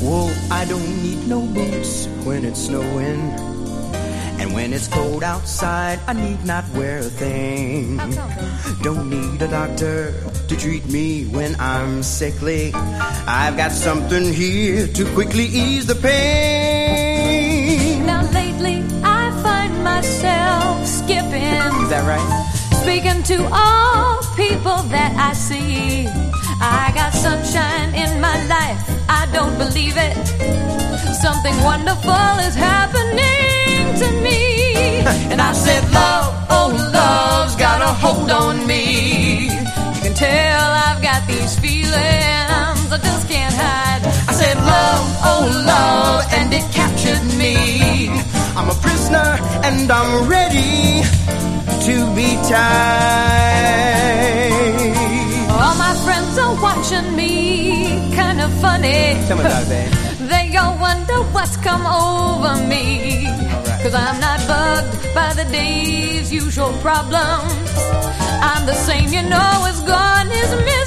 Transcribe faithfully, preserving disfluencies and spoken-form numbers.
Well, I don't need no boots when it's snowing, and when it's cold outside, I need not wear a thing. Don't need a doctor to treat me when I'm sickly. I've got something here to quickly ease the pain. Now lately I find myself skipping. Is that right? Speaking to all people that I see. I got sunshine in my life, I don't believe it. Something wonderful is happening to me. And I said, love, oh love's got a hold on me. You can tell I've got these feelings I just can't hide. I said, love, oh love, and it captured me. I'm a prisoner and I'm ready to be tied. All my friends are watching me, kind of funny. Tell me about it, babe. They all wonder what's come over me. Right. Cause I'm not bugged by the day's usual problems. I'm the same, you know, as gone is me.